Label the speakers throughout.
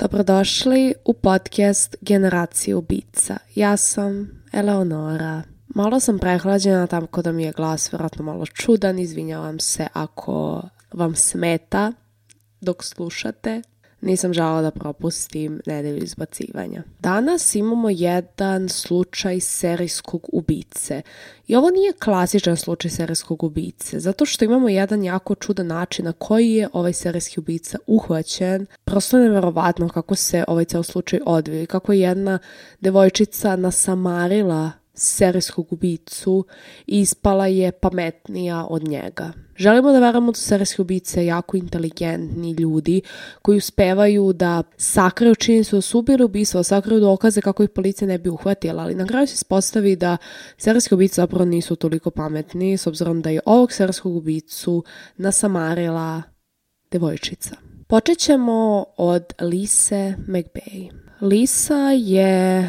Speaker 1: Dobrodošli u podcast Generacije ubica. Ja sam Eleonora. Malo sam prehlađena, tako da mi je glas vjerojatno malo čudan. Izvinjavam se ako vam smeta dok slušate. Nisam želela da propustim nedelju izbacivanja. Danas imamo jedan slučaj serijskog ubice. I ovo nije klasičan slučaj serijskog ubice, zato što imamo jedan jako čudan način na koji je ovaj serijski ubica uhvaćen. Prosto neverovatno kako se ovaj ceo slučaj odvio i kako je jedna devojčica nasamarila serijskog ubicu i ispala je pametnija od njega. Želimo da verujemo da su serijski ubice jako inteligentni ljudi koji uspevaju da sakriju činjenicu da su ubili ubistvo, da sakriju dokaze kako ih policija ne bi uhvatila, ali na kraju se ispostavi da serijski ubice zapravo nisu toliko pametni, s obzirom da je ovog serijskog ubicu nasamarila devojčica. Počet ćemo od Lise McBay. Lisa je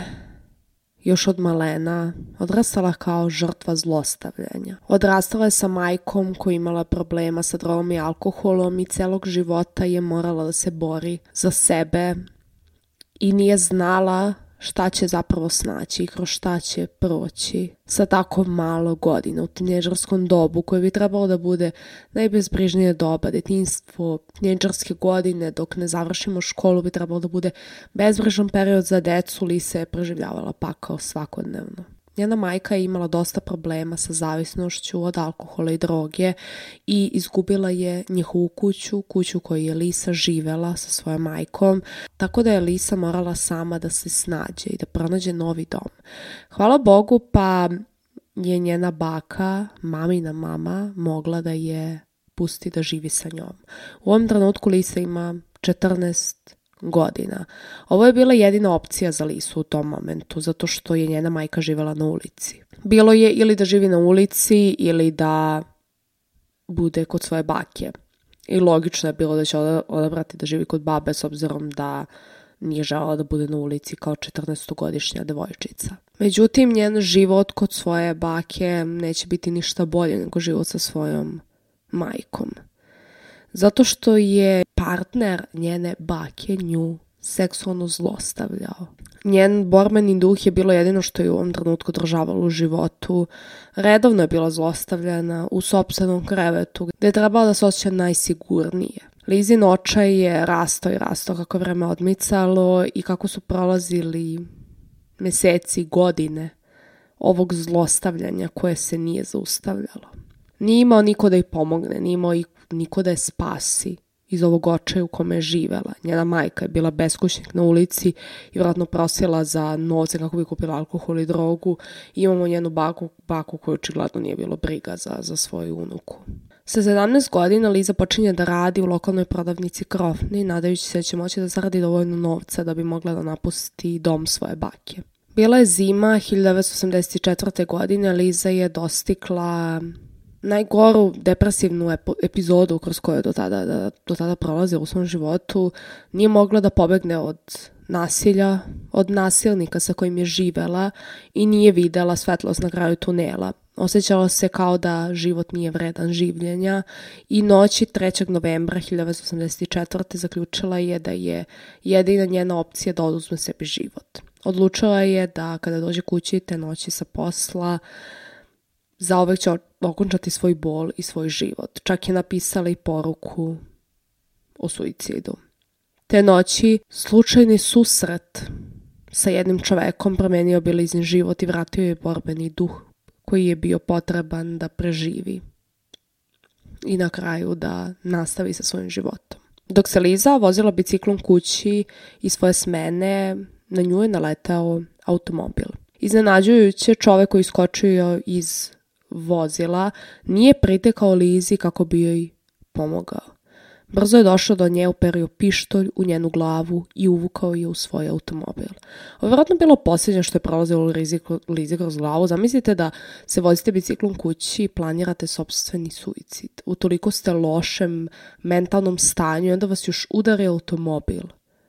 Speaker 1: još od malena odrastala kao žrtva zlostavljanja. Odrastala je sa majkom koja je imala problema sa drogom i alkoholom i celog života je morala da se bori za sebe i nije znala šta će zapravo snaći i kroz šta će proći sa tako malo godina u tinejdžerskom dobu koje bi trebalo da bude najbezbrižnije doba, detinjstvo, tinejdžerske godine dok ne završimo školu bi trebalo da bude bezbrižan period za decu. Lisa je preživljavala pakao svakodnevno. Njena majka je imala dosta problema sa zavisnošću od alkohola i droge i izgubila je njihovu kuću koju je Lisa živela sa svojom majkom, tako da je Lisa morala sama da se snađe i da pronađe novi dom. Hvala Bogu pa je njena baka, mamina mama, mogla da je pusti da živi sa njom. U ovom trenutku Lisa ima 14 godina. Ovo je bila jedina opcija za Lisu u tom momentu, zato što je njena majka živela na ulici. Bilo je ili da živi na ulici ili da bude kod svoje bake. I logično je bilo da će odabrati da živi kod babe s obzirom da nije želela da bude na ulici kao 14-godišnja devojčica. Međutim, njen život kod svoje bake neće biti ništa bolje nego život sa svojom majkom. Zato što je partner njene bake nju seksualno zlostavljao. Njen borbeni duh je bilo jedino što je u ovom trenutku održavalo u životu. Redovno je bila zlostavljana u sopstvenom krevetu gdje je trebala da se osjeća najsigurnije. Lizin očaj je rastao kako vreme odmicalo i kako su prolazili meseci, godine ovog zlostavljanja koje se nije zaustavljalo. Nije imao niko da ih pomogne, nije imao niko da je spasi iz ovog očaja u kome je živela. Njena majka je bila beskućnik na ulici i vjerojatno prosila za novce kako bi kupila alkohol i drogu. I imamo njenu baku koju očigledno nije bilo briga za svoju unuku. Sa 17 godina Liza počinje da radi u lokalnoj prodavnici Krofni, nadajući se da će moći da zaradi dovoljno novca da bi mogla da napusti dom svoje bake. Bila je zima 1984. godine, Liza je dostigla najgoru depresivnu epizodu kroz koju je do tada prolazila u svom životu. Nije mogla da pobegne od nasilja, od nasilnika sa kojim je živela i nije videla svetlost na kraju tunela. Osjećala se kao da život nije vredan življenja i noći 3. novembra 1984. zaključila je da je jedina njena opcija da oduzme sebi život. Odlučila je da kada dođe kući te noći sa posla, zauvek će okončati svoj bol i svoj život. Čak je napisala i poruku o suicidu. Te noći slučajni susret sa jednim čovekom promenio bi Lizin život i vratio je borbeni duh koji je bio potreban da preživi i na kraju da nastavi sa svojim životom. Dok se Liza vozila biciklom kući iz svoje smene, na nju je naletao automobil. Iznenađujuće, čovek koji iskočio iz vozila nije pritekao Lizi kako bi joj pomogao. Brzo je došao do nje, uperio pištolj u njenu glavu i uvukao je u svoj automobil. Ovo je vjerojatno bilo posljednje što je prolazilo Lizi kroz glavu. Zamislite da se vozite biciklom kući i planirate sopstveni suicid. Utoliko ste lošem mentalnom stanju i onda vas još udari automobil.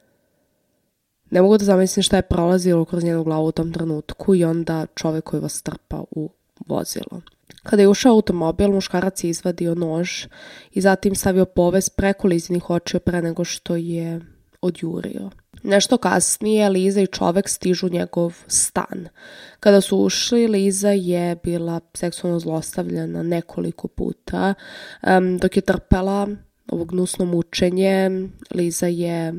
Speaker 1: Ne mogu da zamislim šta je prolazilo kroz njenu glavu u tom trenutku i onda čovjek koji vas trpa u vozilo. Kada je ušao automobil, muškarac je izvadio nož i zatim stavio povez preko Lizinih očiju pre nego što je odjurio. Nešto kasnije Liza i čovek stižu u njegov stan. Kada su ušli, Liza je bila seksualno zlostavljena nekoliko puta. Dok je trpela ovo gnusno mučenje, Liza je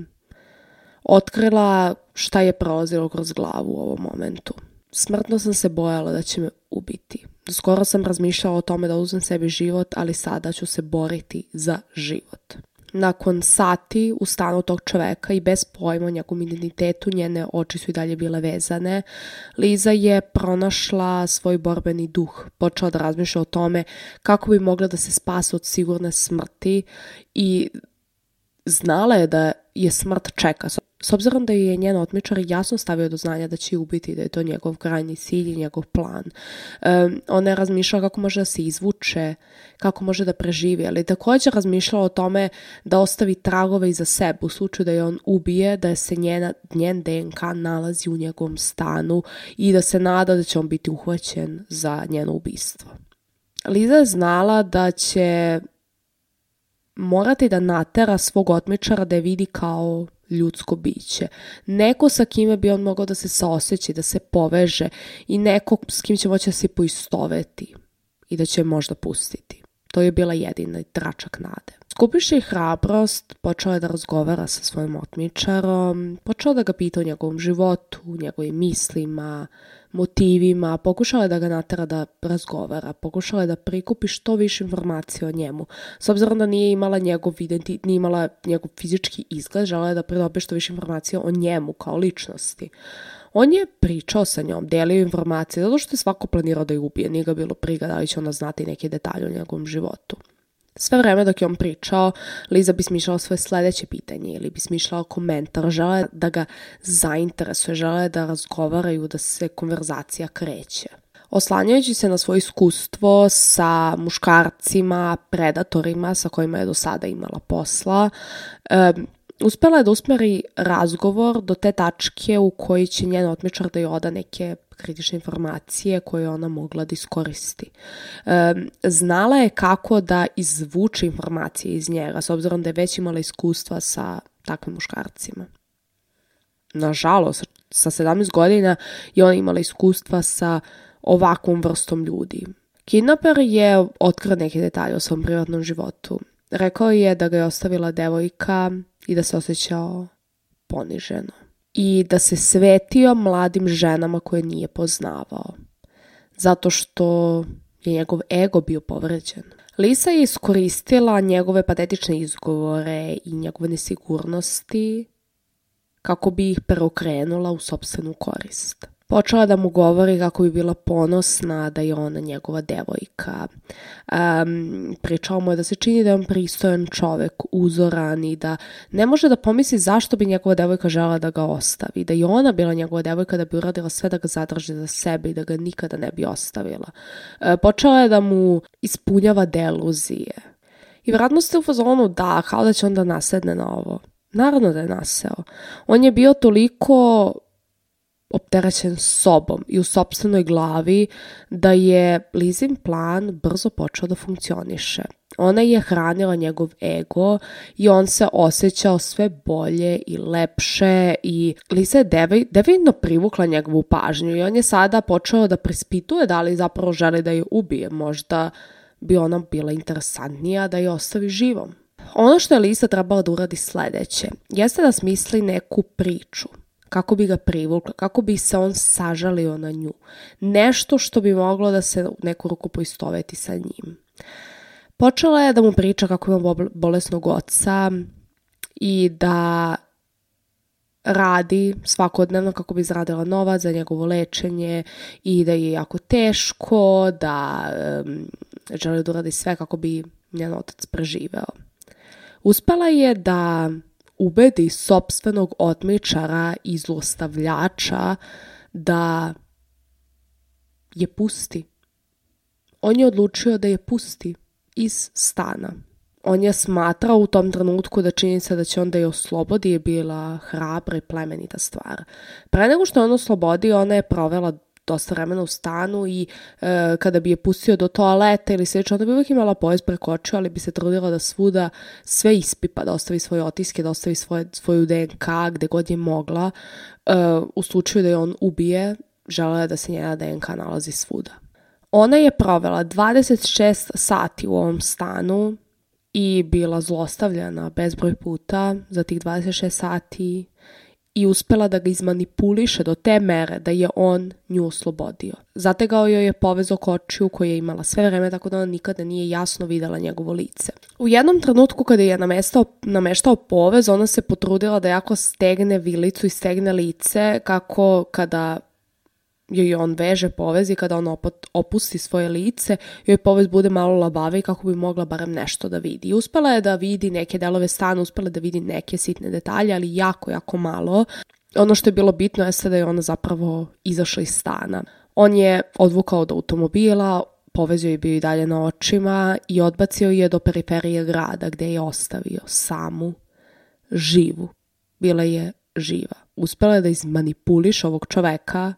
Speaker 1: otkrila šta je prolazilo kroz glavu u ovom momentu. Smrtno sam se bojala da će me ubiti. Skoro sam razmišljala o tome da uzmem sebi život, ali sada ću se boriti za život. Nakon sati u stanu tog čoveka i bez pojma o njegovom identitetu, njene oči su i dalje bile vezane, Liza je pronašla svoj borbeni duh, počela da razmišlja o tome kako bi mogla da se spase od sigurne smrti i znala je da je smrt čeka. S obzirom da je njen otmičar jasno stavio do znanja da će je ubiti, da je to njegov krajnji cilj i njegov plan. Ona je razmišljala kako može da se izvuče, kako može da preživi, ali također razmišljala o tome da ostavi tragove iza sebe u slučaju da je on ubije, da se njen DNK nalazi u njegovom stanu i da se nada da će on biti uhvaćen za njeno ubistvo. Liza je znala da će morati da natera svog otmičara da je vidi kao ljudsko biće. Neko sa kime bi on mogao da se saoseća, da se poveže i neko s kim će moći da se poistoveti i da će možda pustiti. To je bila jedina tračak nade. Skupiše i hrabrost, počela je da razgovara sa svojim otmičarom, počela da ga pita o njegovom životu, njegovim mislima, motivima, pokušala je da ga natera da razgovara, pokušala je da prikupi što više informacija o njemu. S obzirom da nije imala njegov nije imala njegov fizički izgled, žela je da pridobi što više informacija o njemu kao ličnosti. On je pričao sa njom, delio informacije, zato što je svako planirao da je ubije, nije ga bilo briga da li će ona znati neke detalje o njegovom životu. Sve vreme dok je on pričao, Liza bi smišljala svoje sledeće pitanje ili bi smišljala komentar, žele da ga zainteresuje, žele da razgovaraju, da se konverzacija kreće. Oslanjajući se na svoje iskustvo sa muškarcima, predatorima sa kojima je do sada imala posla, uspela je da usmeri razgovor do te tačke u kojoj će njen otmičar da joj oda neke kritične informacije koje je ona mogla da iskoristi. Znala je kako da izvuče informacije iz njega, s obzirom da je već imala iskustva sa takvim muškarcima. Nažalost, sa 17 godina je ona imala iskustva sa ovakvom vrstom ljudi. Kidnaper je otkrio neke detalje o svom privatnom životu. Rekao je da ga je ostavila devojka i da se osjećao poniženo. I da se svetio mladim ženama koje nije poznavao. Zato što je njegov ego bio povređen. Lisa je iskoristila njegove patetične izgovore i njegove nesigurnosti kako bi ih preokrenula u sopstvenu korist. Počela da mu govori kako bi bila ponosna da je ona njegova devojka. Pričala mu je da se čini da je on pristojan čovek, uzoran i da ne može da pomisli zašto bi njegova devojka žela da ga ostavi. Da je ona bila njegova devojka, da bi uradila sve da ga zadrži za sebe i da ga nikada ne bi ostavila. Počela je da mu ispunjava deluzije. I vratno ste u fazonu da, kao da će onda nasedne na ovo. Naravno da je naseo. On je bio toliko opterećen sobom i u sopstvenoj glavi da je Lizin plan brzo počeo da funkcioniše. Ona je hranila njegov ego i on se osjećao sve bolje i lepše i Liza je devidno privukla njegovu pažnju i on je sada počeo da preispituje da li zapravo želi da je ubije. Možda bi ona bila interesantnija da je ostavi živom. Ono što je Liza trebala da uradi sledeće jeste da smisli neku priču. Kako bi ga privukla, kako bi se on sažalio na nju. Nešto što bi moglo da se u neku ruku poistoveti sa njim. Počela je da mu priča kako ima bolesnog oca i da radi svakodnevno kako bi izradila novac za njegovo lečenje i da je jako teško, da želi da uradi sve kako bi njen otac preživeo. Uspela je da ubedi sopstvenog otmičara i zlostavljača da je pusti. On je odlučio da je pusti iz stana. On je smatrao u tom trenutku da činjenica da će on da je oslobodi je bila hrabra i plemenita stvar. Pre nego što je on oslobodio, ona je provela dosta vremena u stanu i kada bi je pustio do toaleta ili slično, onda bi uvijek imala povez preko očiju, ali bi se trudila da svuda sve ispipa, da ostavi svoje otiske, da ostavi svoju DNK gde god je mogla. U slučaju da je on ubije, želela je da se njena DNK nalazi svuda. Ona je provela 26 sati u ovom stanu i bila zlostavljana bezbroj puta za tih 26 sati i uspela da ga izmanipuliše do te mere da je on nju oslobodio. Zategao joj je povez oko očiju koju je imala sve vreme, tako da ona nikada nije jasno videla njegovo lice. U jednom trenutku kada je nameštao povez, ona se potrudila da jako stegne vilicu i stegne lice, kako kada joj on veže povez i kada on opusti svoje lice, joj povez bude malo labave i kako bi mogla barem nešto da vidi. Uspela je da vidi neke delove stana, uspela je da vidi neke sitne detalje, ali jako, jako malo. Ono što je bilo bitno jeste da je ona zapravo izašla iz stana. On je odvukao do automobila, povez joj je bio i dalje na očima i odbacio je do periferije grada gde je ostavio samu, živu. Bila je živa. Uspela je da izmanipuliše ovog čoveka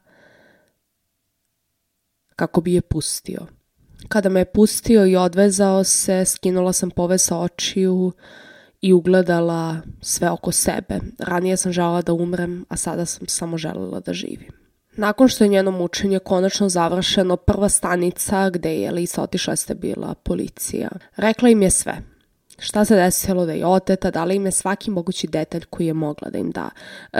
Speaker 1: kako bi je pustio. Kada me je pustio i odvezao se, skinula sam povez sa očiju i ugledala sve oko sebe. Ranije sam želela da umrem, a sada sam samo želela da živim. Nakon što je njeno mučenje konačno završeno, prva stanica gde je Lisa otišla jeste bila policija. Rekla im je sve. Šta se desilo, da je oteta, dala im je svaki mogući detalj koji je mogla da im da.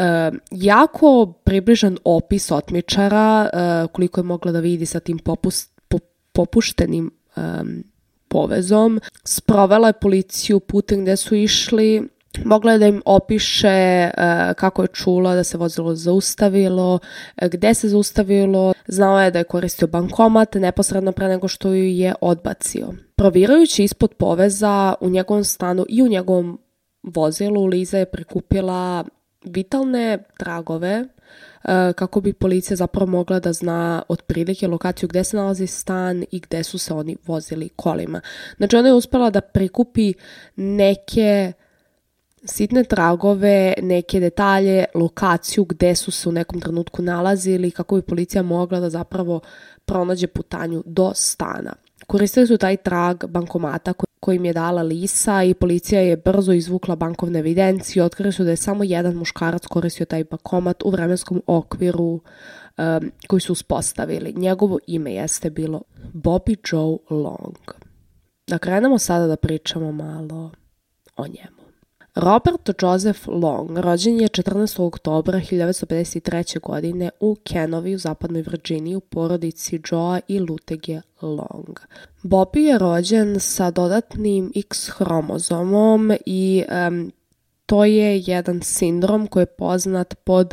Speaker 1: Jako približan opis otmičara, koliko je mogla da vidi sa tim popuštenim povezom. Sprovela je policiju putem gde su išli. Mogla je da im opiše kako je čula da se vozilo zaustavilo, gde se zaustavilo. Znao je da je koristio bankomat neposredno pre nego što ju je odbacio. Provirajući ispod poveza u njegovom stanu i u njegovom vozilu, Liza je prikupila vitalne tragove kako bi policija zapravo mogla da zna otprilike lokaciju gde se nalazi stan i gde su se oni vozili kolima. Znači ona je uspela da prikupi neke sitne tragove, neke detalje, lokaciju gde su se u nekom trenutku nalazili kako bi policija mogla da zapravo pronađe putanju do stana. Koristili su taj trag bankomata koji im je dala Lisa i policija je brzo izvukla bankovne evidencije. Otkrili su da je samo jedan muškarac koristio taj bankomat u vremenskom okviru koji su uspostavili. Njegovo ime jeste bilo Bobby Joe Long. Da krenemo sada da pričamo malo o njemu. Robert Joseph Long rođen je 14. oktobra 1953. godine u Kenovi u zapadnoj Virginiji u porodici Joea i Lutege Long. Bobby je rođen sa dodatnim X hromozomom i to je jedan sindrom koji je poznat pod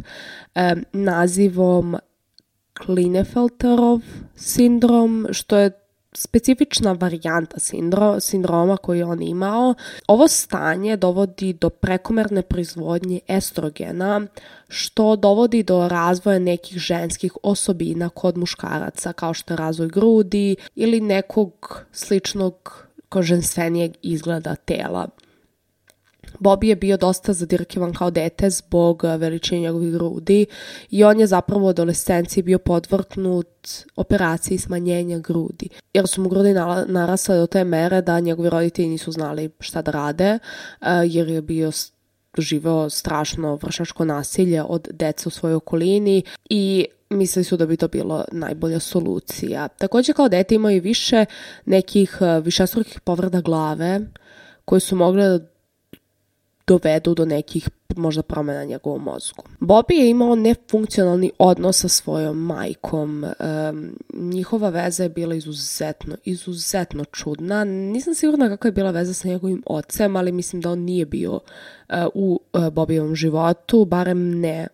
Speaker 1: nazivom Klinefelterov sindrom, što je specifična varijanta sindroma koju je on imao. Ovo stanje dovodi do prekomerne proizvodnje estrogena, što dovodi do razvoja nekih ženskih osobina kod muškaraca, kao što je razvoj grudi ili nekog sličnog ženstvenijeg izgleda tela. Bobby je bio dosta zadirkivan kao dete zbog veličine njegovih grudi i on je zapravo u adolescenciji bio podvrgnut operaciji smanjenja grudi, jer su mu grudi narasle do te mere da njegovi roditelji nisu znali šta da rade, jer je bio doživeo strašno vršnjačko nasilje od dece u svojoj okolini i mislili su da bi to bilo najbolja solucija. Također kao dete imao i više nekih višestrukih povreda glave koje su mogle da dovedu do nekih možda promjena njegovom mozgu. Bobby je imao nefunkcionalni odnos sa svojom majkom. Njihova veza je bila izuzetno čudna. Nisam sigurna kakva je bila veza sa njegovim ocem, ali mislim da on nije bio u Bobbyjevom životu, barem ne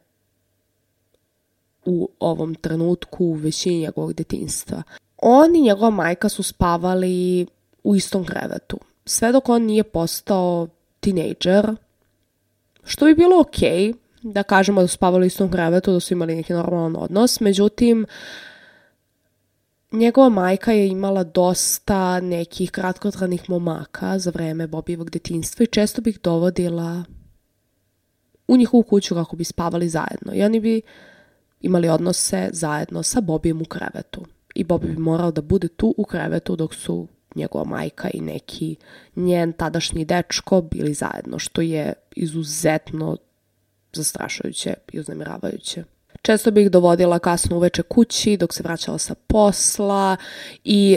Speaker 1: u ovom trenutku u većini njegovog detinjstva. On i njegova majka su spavali u istom krevetu, sve dok on nije postao tinejdžer, što bi bilo okej, da kažemo da su spavali u istom krevetu, da su imali neki normalan odnos. Međutim, njegova majka je imala dosta nekih kratkotrajnih momaka za vreme Bobbyjevog detinjstva i često bi ih dovodila u njihovu kuću kako bi spavali zajedno. I oni bi imali odnose zajedno sa Bobijem u krevetu. I Bobby bi morao da bude tu u krevetu dok su njegova majka i neki njen tadašnji dečko bili zajedno, što je izuzetno zastrašujuće i uznemiravajuće. Često bi ih dovodila kasno uveče kući dok se vraćala sa posla i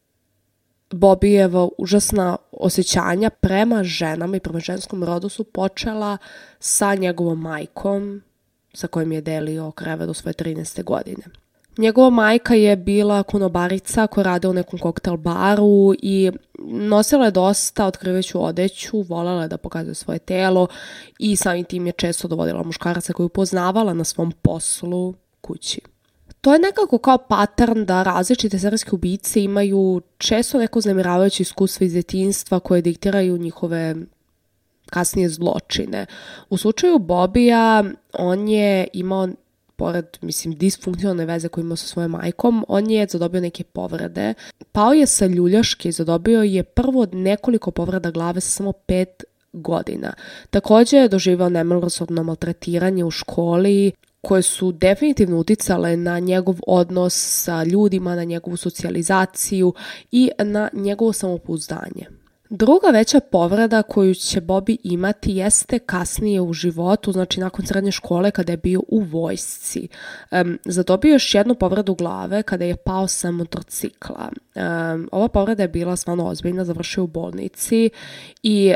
Speaker 1: Bobbyjeva užasna osjećanja prema ženama i prema ženskom rodu su počela sa njegovom majkom sa kojim je delio krevet do svoje 13. godine. Njegova majka je bila konobarica koja rade u nekom koktel baru i nosila je dosta otkrivajuću odeću, voljela je da pokazuje svoje telo i samim tim je često dovodila muškaraca koju upoznavala na svom poslu kući. To je nekako kao pattern da različite serijske ubice imaju često neko uznemiravajuće iskustva iz djetinjstva koje diktiraju njihove kasnije zločine. U slučaju Bobija on je imao, pored, disfunkcionalne veze koju imao sa svojom majkom, on je zadobio neke povrede. Pao je sa ljuljaške, zadobio je prvo nekoliko povreda glave sa samo 5 godina. Također je doživao nemilosrdno maltretiranje u školi, koje su definitivno uticale na njegov odnos sa ljudima, na njegovu socijalizaciju i na njegovo samopouzdanje. Druga veća povreda koju će Bobby imati jeste kasnije u životu, znači nakon srednje škole kada je bio u vojsci. Zadobio još jednu povredu glave kada je pao sa motorcikla. Ova povreda je bila stvarno ozbiljna, završio u bolnici i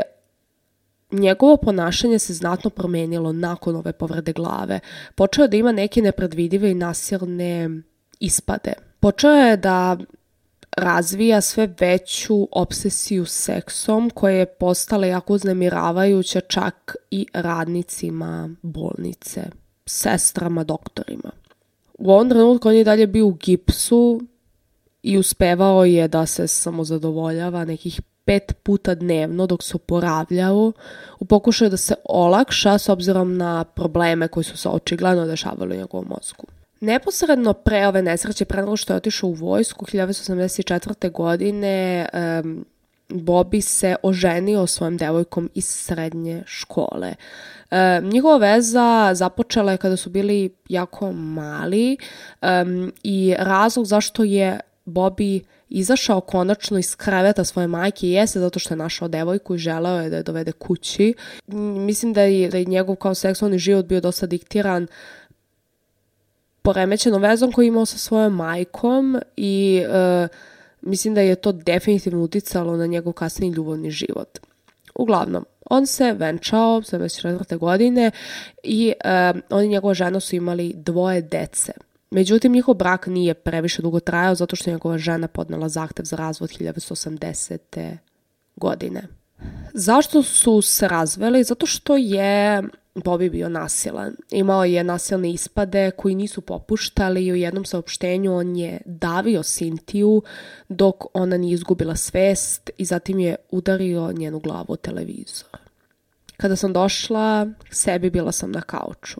Speaker 1: njegovo ponašanje se znatno promenilo nakon ove povrede glave. Počeo je da ima neke nepredvidive i nasilne ispade. Počeo je da razvija sve veću obsesiju seksom koja je postala jako uznemiravajuća čak i radnicima bolnice, sestrama, doktorima. U ovom trenutku on je dalje bio u gipsu i uspevao je da se samozadovoljava nekih 5 puta dnevno dok se oporavljao u pokušaju da se olakša s obzirom na probleme koji su se očigledno dešavali u njegovom mozgu. Neposredno pre ove nesreće, pre nego što je otišao u vojsku 1984. godine, Bobby se oženio svojom devojkom iz srednje škole. Njihova veza započela je kada su bili jako mali i razlog zašto je Bobby izašao konačno iz kreveta svoje majke jeste zato što je našao devojku i želeo je da je dovede kući. Mislim da je njegov kao seksualni život bio dosta diktiran poremećenom vezom koju je imao sa svojom majkom i mislim da je to definitivno uticalo na njegov kasniji ljubavni život. Uglavnom, on se venčao 74. godine i on i njegova žena su imali 2 dece. Međutim, njihov brak nije previše dugo trajao zato što je njegova žena podnela zahtev za razvod 1980. godine. Zašto su se razveli? Zato što je Bobby bio nasilan. Imao je nasilne ispade koji nisu popuštali i u jednom saopštenju on je davio Cynthiju dok ona nije izgubila svest i zatim je udario njenu glavu o televizor. Kada sam došla k sebi, bila sam na kauču.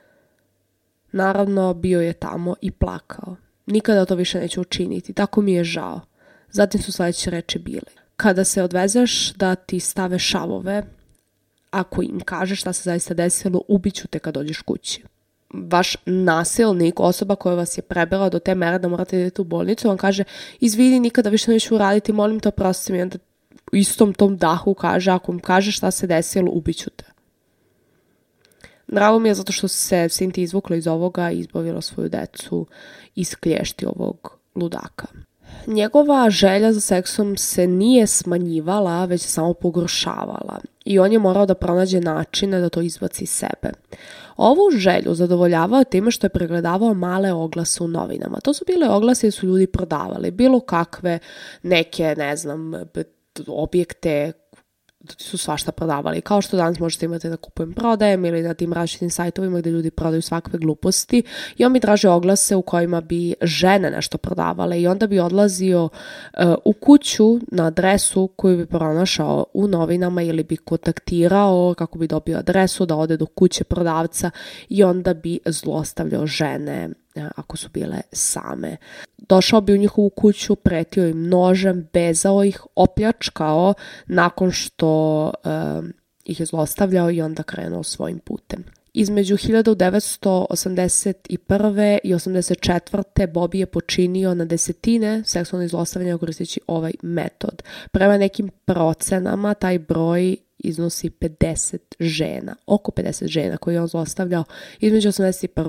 Speaker 1: Naravno, bio je tamo i plakao. Nikada to više neću učiniti, tako mi je žao. Zatim su sljedeće reči bile: kada se odvezeš da ti stave šavove, ako im kažeš šta se zaista desilo, ubiću te kad dođeš kući. Vaš nasilnik, osoba koja vas je prebila do te mere da morate idete u bolnicu, on kaže: izvini, nikada više neću uraditi, molim te, oprosti mi. Onda u istom tom dahu kaže: ako im kažeš šta se desilo, ubiću te. Drago mi je zato što se Cynthia izvukla iz ovoga i izbavila svoju decu iz klješti ovog ludaka. Njegova želja za seksom se nije smanjivala, već se samo pogoršavala i on je morao da pronađe načine da to izbaci iz sebe. Ovu želju zadovoljavao time što je pregledavao male oglase u novinama. To su bile oglase gdje su ljudi prodavali bilo kakve neke, objekte, su svašta prodavali. Kao što danas možete imati da kupujem prodajem ili na tim različitim sajtovima gdje ljudi prodaju svakve gluposti i on bi tražio oglase u kojima bi žene nešto prodavale i onda bi odlazio u kuću na adresu koju bi pronašao u novinama ili bi kontaktirao kako bi dobio adresu da ode do kuće prodavca i onda bi zlostavljao žene ako su bile same. Došao bi u njihovu kuću, pretio im nožem, bezao ih, opljačkao nakon što ih je zlostavljao i onda krenuo svojim putem. Između 1981. i 1984. Bobby je počinio na desetine seksualnih zlostavljanja koristeći ovaj metod. Prema nekim procenama taj broj iznosi 50 žena, oko 50 žena koje je on zlostavljao između 81. i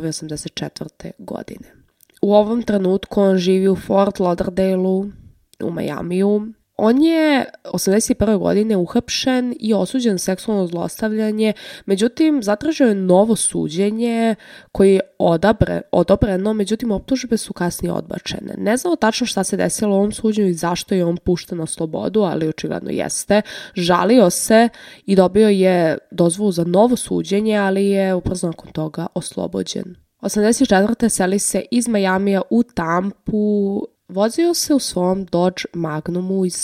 Speaker 1: 84. godine. U ovom trenutku on živi u Fort Lauderdaleu u Majamiju. On je 81. godine uhapšen i osuđen za seksualno zlostavljanje, međutim zatražio je novo suđenje koje je odobreno, međutim optužbe su kasnije odbačene. Ne znamo tačno šta se desilo u ovom suđenju i zašto je on pušten na slobodu, ali očigledno jeste. Žalio se i dobio je dozvolu za novo suđenje, ali je ubrzo nakon toga oslobođen. 84. seli se iz Majamija u Tampu. Vozio se u svom Dodge Magnumu iz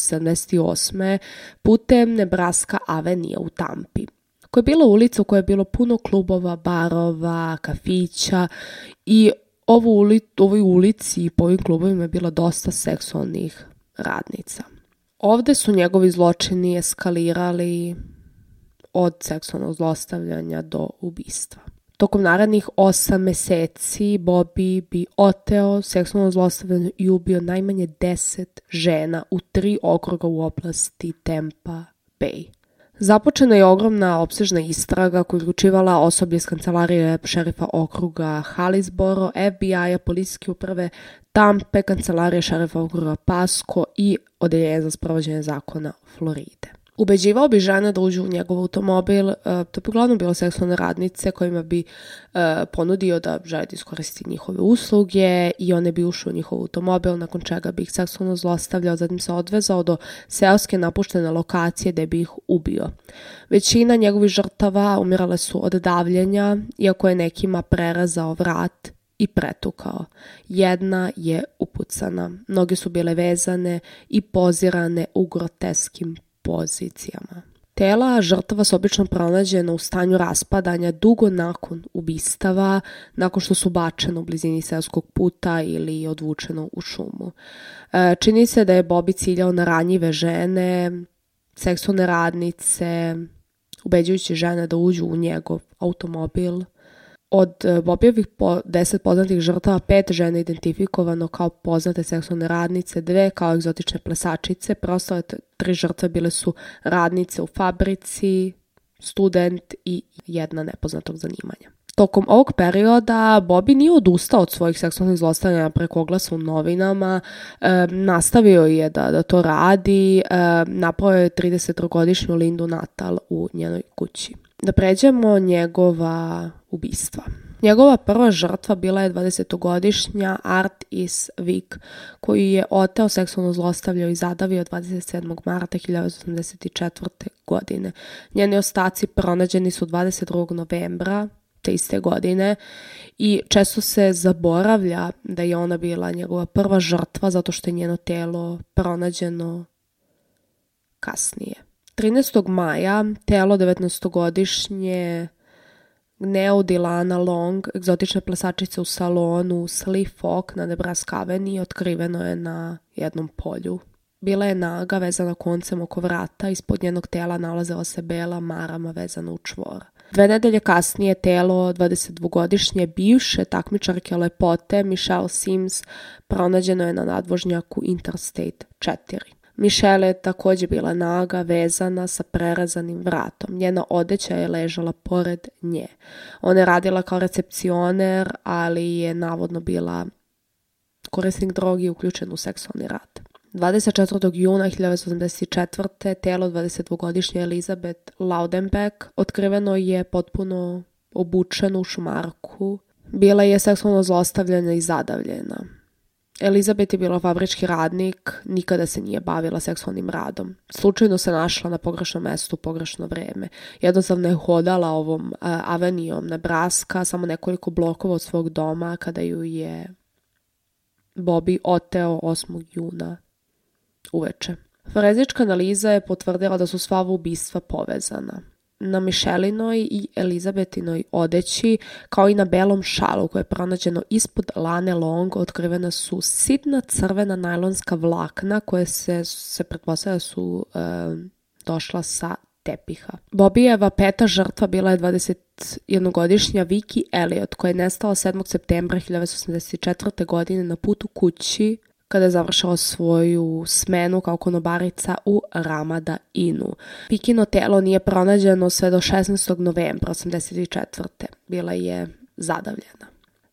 Speaker 1: 78. putem Nebraska Avenue u Tampi, koja je bila ulica u kojoj je bilo puno klubova, barova, kafića i ovoj ulici i po ovim klubovima je bilo dosta seksualnih radnica. Ovde su njegovi zločini eskalirali od seksualnog zlostavljanja do ubistva. Tokom narednih 8 meseci Bobby bi oteo, seksualno zlostavljanje i ubio najmanje 10 žena u 3 okruga u oblasti Tampa Bay. Započena je ogromna opsežna istraga koja je uključivala osoblje iz kancelarije šerifa okruga Hillsborough, FBI-a, policijske uprave Tampe, kancelarije šerifa okruga Pasco i odeljenje za sprovođenje zakona Floride. Ubeđivao bi žene da uđu u njegov automobil, to bi uglavnom bilo seksualne radnice kojima bi ponudio da želi da iskoristi njihove usluge i one bi ušli u njihov automobil, nakon čega bi ih seksualno zlostavljao, zatim se odvezao do seoske napuštene lokacije gde bi ih ubio. Većina njegovih žrtava umirale su od davljenja, iako je nekima prerezao vrat i pretukao. Jedna je upucana. Noge su bile vezane i pozirane u groteskim pozicijama. Tela žrtava su obično pronađena u stanju raspadanja dugo nakon ubistava, nakon što su bačene u blizini seoskog puta ili odvučeno u šumu. Čini se da je Bobby ciljao na ranjive žene, seksualne radnice, ubeđujući žene da uđu u njegov automobil. Od Bobbyjevih 10 poznatih žrtava 5 žena identifikovano kao poznate seksualne radnice, 2 kao egzotične plesačice, preostale 3 žrtve bile su radnice u fabrici, student i 1 nepoznatog zanimanja. Tokom ovog perioda Bobby nije odustao od svojih seksualnih zlostavljanja preko oglasa u novinama, nastavio je da to radi, napravio je 33-godišnju Lindu Natal u njenoj kući. Da pređemo njegova ubistva. Njegova prva žrtva bila je 20-godišnja Artis Vick, koju je oteo, seksualno zlostavljao i zadavio 27. marta 1984. godine. Njeni ostaci pronađeni su 22. novembra te iste godine i često se zaboravlja da je ona bila njegova prva žrtva zato što je njeno telo pronađeno kasnije. 13. maja telo 19-godišnje Gneo Dilana Long, egzotične plesačice u salonu Sliff Oak na Nebraska Avenue, otkriveno je na jednom polju. Bila je naga, vezana koncem oko vrata, ispod njenog tela nalazila se bela marama vezana u čvor. 2 nedelje kasnije telo 22-godišnje bivše takmičarke lepote Michelle Sims pronađeno je na nadvožnjaku Interstate 4. Michelle je također bila naga, vezana sa prerezanim vratom. Njena odeća je ležala pored nje. Ona je radila kao recepcioner, ali je navodno bila korisnik drogi uključen u seksualni rad. 24. juna 1984. telo 22-godišnje Elizabeth Laudenbeck otkriveno je potpuno obučeno u šumarku. Bila je seksualno zlostavljena i zadavljena. Elizabeth je bila fabrički radnik, nikada se nije bavila seksualnim radom. Slučajno se našla na pogrešnom mestu u pogrešno vreme. Jednostavno je hodala ovom avenijom Nebraska, samo nekoliko blokova od svog doma, kada ju je Bobby oteo 8. juna uveče. Forenzička analiza je potvrdila da su sva ova ubistva povezana. Na Michelinoj i Elizabetinoj odeći, kao i na belom šalu koje je pronađeno ispod Lane Long, otkrivena su sitna crvena najlonska vlakna koje se pretpostavlja su došla sa tepiha. Bobijeva peta žrtva bila je 21-godišnja Vicky Elliot, koja je nestala 7. septembra 1984. godine na putu kući kada je završila svoju smenu kao konobarica u Ramada Inu. Vikino telo nije pronađeno sve do 16. novembra 1984. Bila je zadavljena.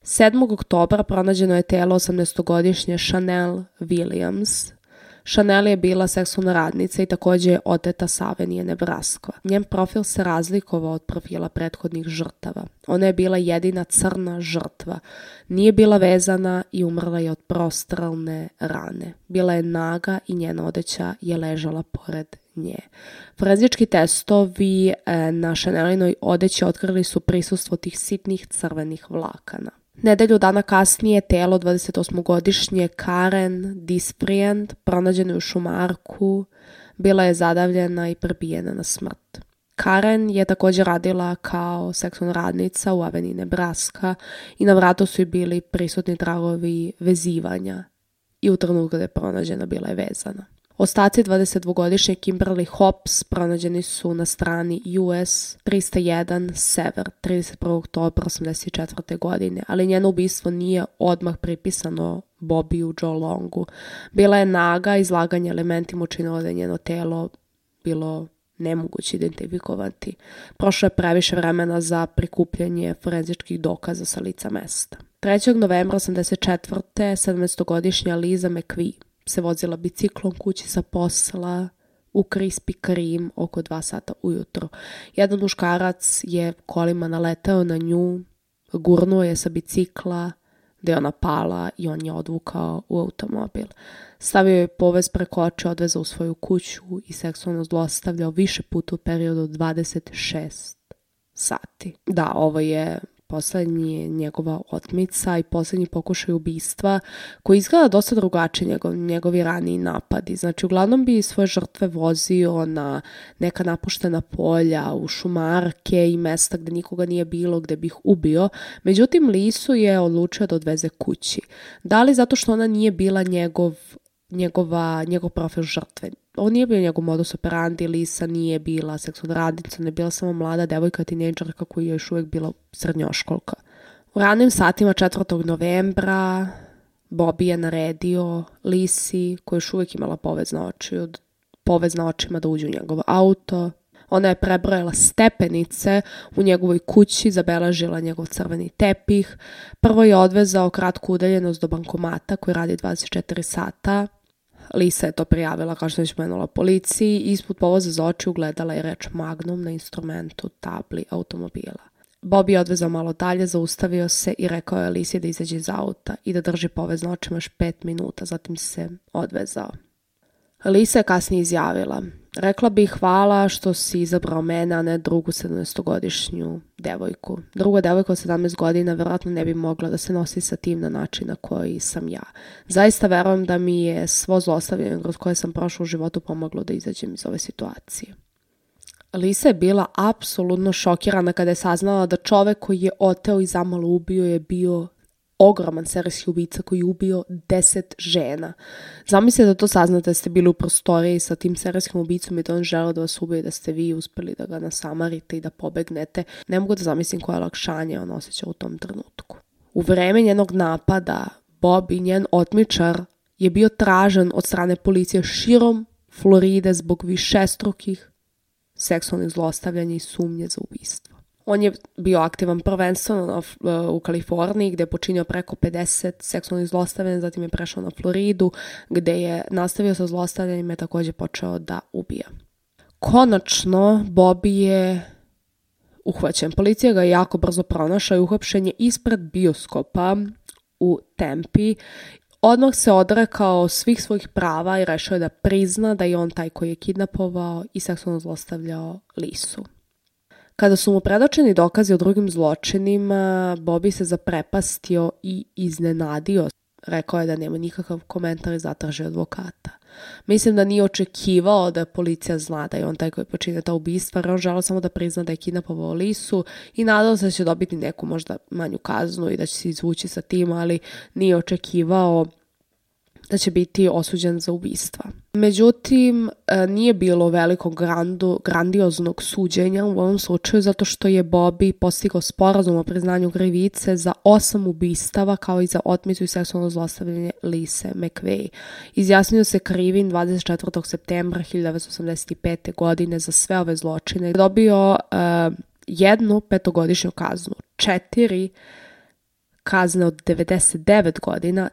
Speaker 1: 7. oktobra pronađeno je telo 18-godišnje Chanel Williams. Chanel je bila seksualna radnica i također je oteta s Avenije, Nebraska. Njen profil se razlikovao od profila prethodnih žrtava. Ona je bila jedina crna žrtva. Nije bila vezana i umrla je od prostrelne rane. Bila je naga i njena odeća je ležala pored nje. Forenzički testovi na Chanelinoj odeći otkrili su prisustvo tih sitnih crvenih vlakana. Nedelju dana kasnije telo 28-godišnje Karen Dispriand pronađeno u šumarku, bila je zadavljena i prebijena na smrt. Karen je također radila kao seksualna radnica u Aveniji, Nebraska i na vratu su i bili prisutni tragovi vezivanja i u trenutku kada je pronađena bila je vezana. Ostaci 22-godišnje Kimberly Hobbs pronađeni su na strani US 301 Sever 31. oktobra 1984. godine, ali njeno ubistvo nije odmah pripisano Bobiju Joe Longu. Bila je naga, izlaganje elementima učinilo da je njeno telo bilo nemoguće identifikovati. Prošlo je previše vremena za prikupljanje forenzičkih dokaza sa lica mesta. 3. novembra 1984. 17-godišnja Liza McVie se vozila biciklom kući sa posla u Krispy Kreme oko 2 sata ujutro. Jedan muškarac je kolima naletao na nju, gurnuo je sa bicikla, gde je ona pala i on je odvukao u automobil. Stavio je povez preko oči, odvezao u svoju kuću i seksualno zlostavljao više puta u periodu od 26 sati. Da, ovo je poslednji njegova otmica i poslednji pokušaj ubistva koji izgleda dosta drugačije njegovi raniji napadi. Znači, uglavnom bi svoje žrtve vozio na neka napuštena polja, u šumarke i mesta gde nikoga nije bilo, gde bi ih ubio. Međutim, Lisu je odlučio da odveze kući. Da li zato što ona nije bila njegov profil žrtve? Ovo nije bio njegov modus operandi, Lisa nije bila seksualna radnica, ne bila samo mlada devojka, tinejdžerka koja je još uvijek bila srednjoškolka. U ranim satima 4. novembra Bobby je naredio Lisi, koja još uvijek imala povez na očima, da uđe u njegov auto. Ona je prebrojala stepenice u njegovoj kući, zabeležila njegov crveni tepih. Prvo je odvezao kratku udaljenost do bankomata koji radi 24 sata. Lisa je to prijavila, kao što je spomenula, policiji. Ispod povoza za oči ugledala je reč Magnum na instrumentu tabli automobila. Bobby je odvezao malo dalje, zaustavio se i rekao je Lisi da izađe iz auta i da drži povez na očima još 5 minuta, zatim se odvezao. Lisa je kasnije izjavila: rekla bih hvala što si izabrao mene, a ne drugu 17-godišnju devojku. Druga devojka od 17 godina vjerojatno ne bi mogla da se nosi sa tim na način na koji sam ja. Zaista verujem da mi je svo zlostavljanje kroz koje sam prošla u životu pomoglo da izađem iz ove situacije. Lisa je bila apsolutno šokirana kada je saznala da čovek koji je oteo i zamalo ubio je bio ogroman serijski ubica koji je ubio 10 žena. Zamislite da to saznate, da ste bili u prostoriji sa tim serijskim ubicom i da on želeo da vas ubije, da ste vi uspeli da ga nasamarite i da pobegnete. Ne mogu da zamislim koje olakšanje on osjeća u tom trenutku. U vreme njenog napada, Bobby, njen otmičar, je bio tražen od strane policije širom Floride zbog višestrukih seksualnih zlostavljanja i sumnje za ubistvo. On je bio aktivan prvenstveno u Kaliforniji, gde je počinio preko 50 seksualnih zlostavljanja, zatim je prešao na Floridu, gde je nastavio sa zlostavljanjima i također počeo da ubija. Konačno, Bobby je uhvaćen. Policija ga je jako brzo pronašla i uhapšen je ispred bioskopa u Tempi. Odmah se odrekao svih svojih prava i rešao je da prizna da je on taj koji je kidnapovao i seksualno zlostavljao Lisu. Kada su mu predočeni dokazi o drugim zločinima, Bobby se zaprepastio i iznenadio. Rekao je da nema nikakav komentar i zatražio advokata. Mislim da nije očekivao da policija zna da je on taj koji počine ta ubistva, jer on želeo samo da prizna da je kidnapovao Lisu i nadao se da će dobiti neku možda manju kaznu i da će se izvući sa tim, ali nije očekivao da će biti osuđen za ubistva. Međutim, nije bilo velikog grandioznog suđenja u ovom slučaju zato što je Bobby postigao sporazum o priznanju krivice za 8 ubistava kao i za otmicu i seksualno zlostavljanje Lise McVey. Izjasnio se krivim 24. septembra 1985. godine za sve ove zločine. Dobio jednu 5-godišnju kaznu, 4 kazne od 99 godina,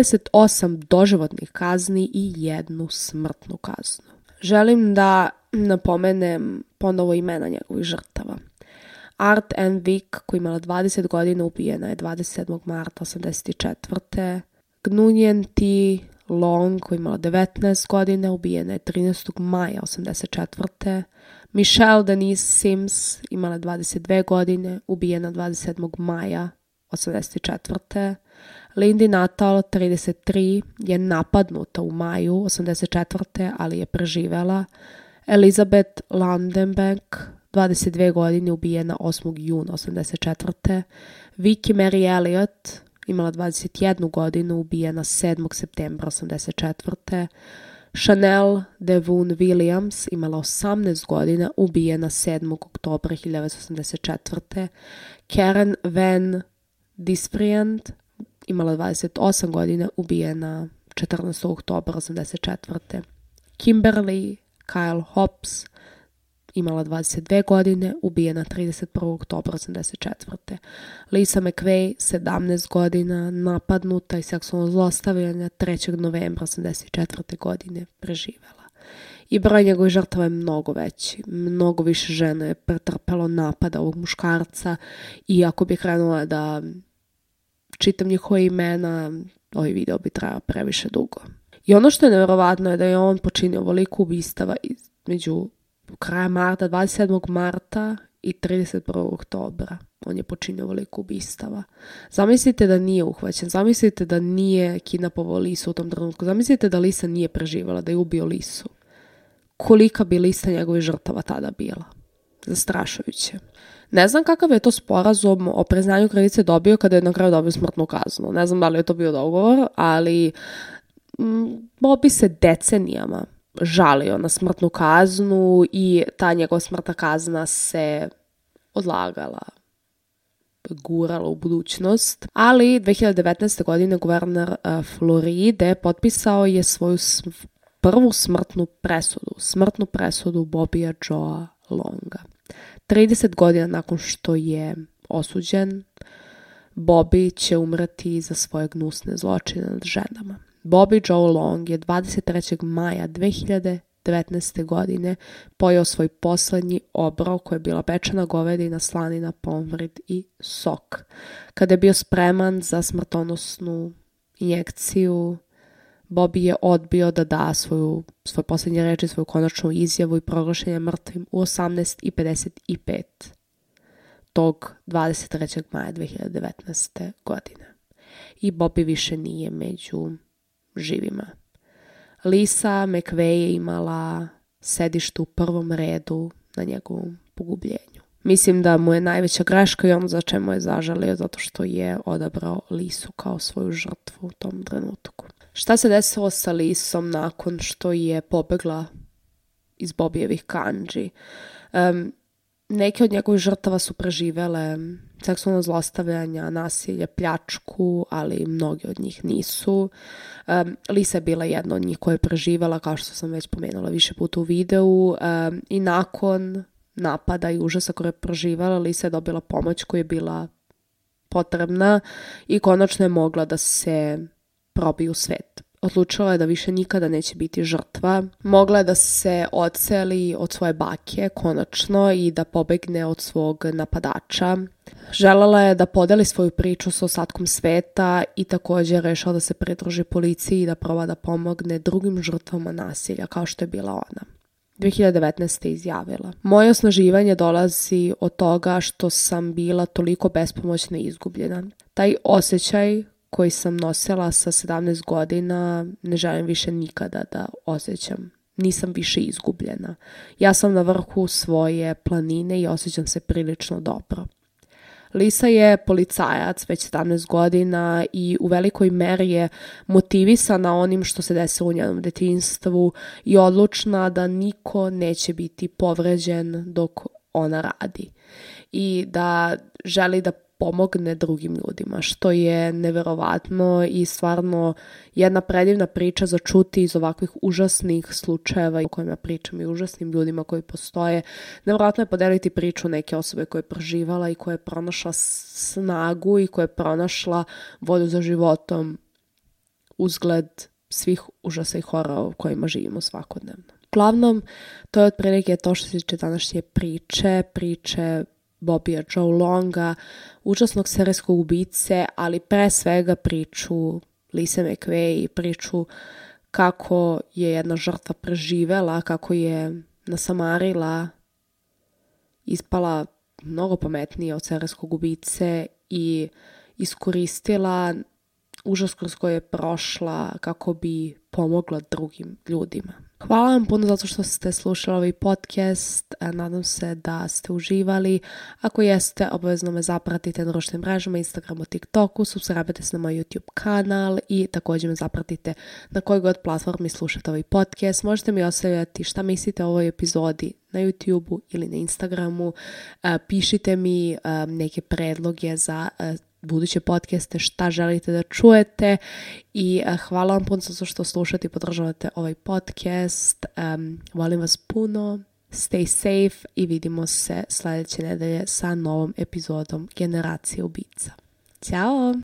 Speaker 1: 28 doživotnih kazni i 1 smrtnu kaznu. Želim da napomenem ponovo imena njegovih žrtava. Art Ann Vick, koja imala 20 godina, ubijena je 27. marta 1984. Gnunjen T. Long, koja imala 19 godina, ubijena je 13. maja 1984. Michelle Denise Sims, imala 22 godine, ubijena 27. maja 1984. Lindy Natal, 33, je napadnuta u maju 1984. ali je preživela. Elizabeth Landenbeck, 22 godine, ubijena 8. juna 1984. Vicky Mary Elliott, imala 21 godinu, ubijena 7. septembra 1984. Chanel Devon Williams, imala 18 godina, ubijena 7. oktobra 1984. Karen Van Dispriant, imala 28 godina, ubijena 14. oktobra 1984. Kimberly Kyle Hobbs, imala 22 godine, ubijena 31. oktobra 1984. Lisa McVey, 17 godina, napadnuta i seksualno zlostavljanja 3. novembra 1984. godine, preživela. I broj njegovih žrtava je mnogo veći. Mnogo više žena je pretrpelo napada ovog muškarca i ako bi krenula da čitam njihove imena, ovaj video bi trajao previše dugo. I ono što je nevjerovatno je da je on počinio ovoliko ubistava između kraja marta, 27. marta i 31. oktobra. On je počinio ovoliko ubistava. Zamislite da nije uhvaćen, zamislite da nije kidnapovao Lisu u tom trenutku, zamislite da Lisa nije preživjela, da je ubio Lisu. Kolika bi lista njegovih žrtava tada bila? Zastrašujuće. Ne znam kakav je to sporazum o priznanju krivice dobio kada je na kraju dobio smrtnu kaznu. Ne znam da li je to bio dogovor, ali Bobby se decenijama žalio na smrtnu kaznu i ta njegova smrtna kazna se odlagala, gurala u budućnost. Ali 2019. godine guverner Floride potpisao je svoju prvu smrtnu presudu Bobija Joea Longa. 30 godina nakon što je osuđen, Bobby će umreti za svoje gnusne zločine nad ženama. Bobby Joe Long je 23. maja 2019. godine pojeo svoj poslednji obrok koji je bila pečena govedina, slanina, pomfrit i sok. Kada je bio spreman za smrtonosnu injekciju, Bobby je odbio da da svoje posljednje reči, svoju konačnu izjavu i proglašenje mrtvim u 18:55 tog 23. maja 2019. godine. I Bobby više nije među živima. Lisa McVey je imala sedište u prvom redu na njegovom pogubljenju. Mislim da mu je najveća greška i ono za čemu je zažalio zato što je odabrao Lisu kao svoju žrtvu u tom trenutku. Šta se desilo sa Lisom nakon što je pobegla iz Bobijevih kandži? Neke od njegovih žrtava su preživele seksualno zlostavljanja, nasilje, pljačku, ali mnogi od njih nisu. Lisa je bila jedna od njih koja je preživela, kao što sam već pomenula više puta u videu, i nakon napada i užasa koje je preživala, Lisa je dobila pomoć koja je bila potrebna i konačno je mogla da se probi u svet. Odlučila je da više nikada neće biti žrtva. Mogla je da se odseli od svoje bake, konačno, i da pobegne od svog napadača. Želela je da podeli svoju priču sa ostatkom sveta i također rešila da se pridruži policiji i da proba da pomogne drugim žrtvama nasilja, kao što je bila ona. 2019. izjavila: moje osnaživanje dolazi od toga što sam bila toliko bespomoćna i izgubljena. Taj osjećaj koji sam nosila sa 17 godina ne želim više nikada da osjećam. Nisam više izgubljena. Ja sam na vrhu svoje planine i osjećam se prilično dobro. Lisa je policajac već 17 godina i u velikoj meri je motivisana onim što se desilo u njenom detinjstvu i odlučna da niko neće biti povređen dok ona radi. I da želi da pomogne drugim ljudima, što je neverovatno i stvarno jedna predivna priča za čuti iz ovakvih užasnih slučajeva o kojima pričam i užasnim ljudima koji postoje. Neverovatno je podeliti priču neke osobe koja je proživala i koja je pronašla snagu i koja je pronašla volju za životom uzgled svih užasa i horora u kojima živimo svakodnevno. Uglavnom, to je otprilike to što se tiče današnje priče Bobija Joe Longa, užasnog serijskog ubice, ali pre svega priču Lise McVey i priču kako je jedna žrtva preživela, kako je nasamarila, ispala mnogo pametnije od serijskog ubice i iskoristila užas kroz koji je prošla kako bi pomogla drugim ljudima. Hvala vam puno zato što ste slušali ovaj podcast. Nadam se da ste uživali. Ako jeste, obavezno me zapratite na društvenim mrežama, Instagramu, TikToku, subscribe-te se na moj YouTube kanal i također me zapratite na kojoj god platformi slušate ovaj podcast. Možete mi ostavljati šta mislite o ovoj epizodi na YouTubeu ili na Instagramu. Pišite mi neke predloge za buduće podcaste, šta želite da čujete i hvala vam puno zato što slušate i podržavate ovaj podcast. Volim vas puno, stay safe i vidimo se sljedeće nedelje sa novom epizodom Generacije ubica. Ćao!